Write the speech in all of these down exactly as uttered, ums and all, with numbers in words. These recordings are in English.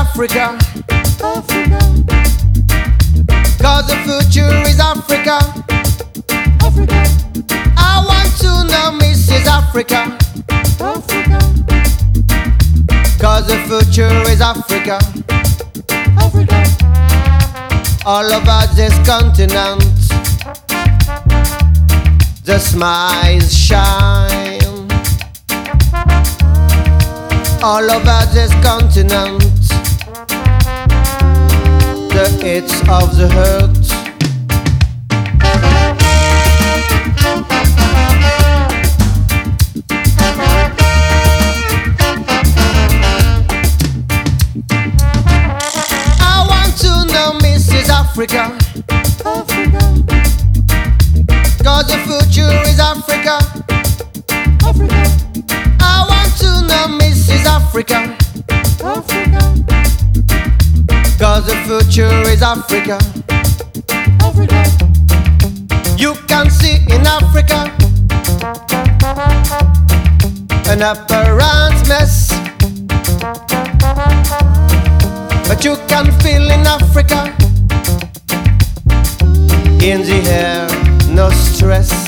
Africa. Africa. Cause the future is Africa. Africa. I want to know Missus Africa. Africa. Cause the future is Africa. Africa. All over this continent, the smiles shine. All over this continent, the hits of the hurt. I want to know Missus Africa. Africa. Cause the future is Africa. Africa. I want to know Missus Africa. Africa. Cause the future is Africa. Africa. You can see in Africa an apparent mess, but you can feel in Africa, in the air, no stress.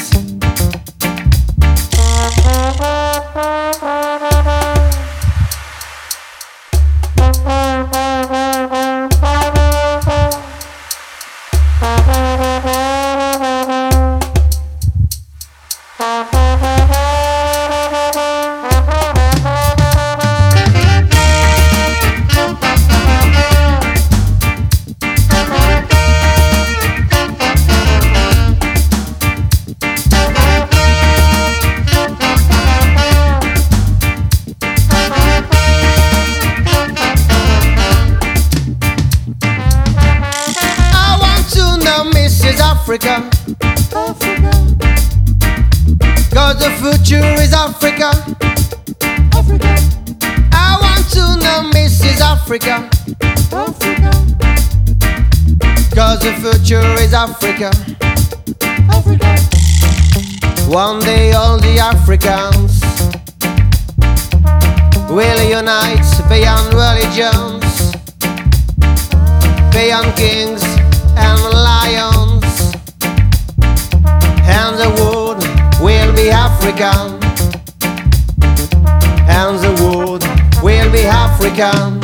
Africa. Africa. Cause the future is Africa. Africa. I want to know Missus Africa. Africa. Cause the future is Africa. Africa. One day all the Africans will unite beyond religions, beyond kings and lions. And the world will be African. And the world will be African.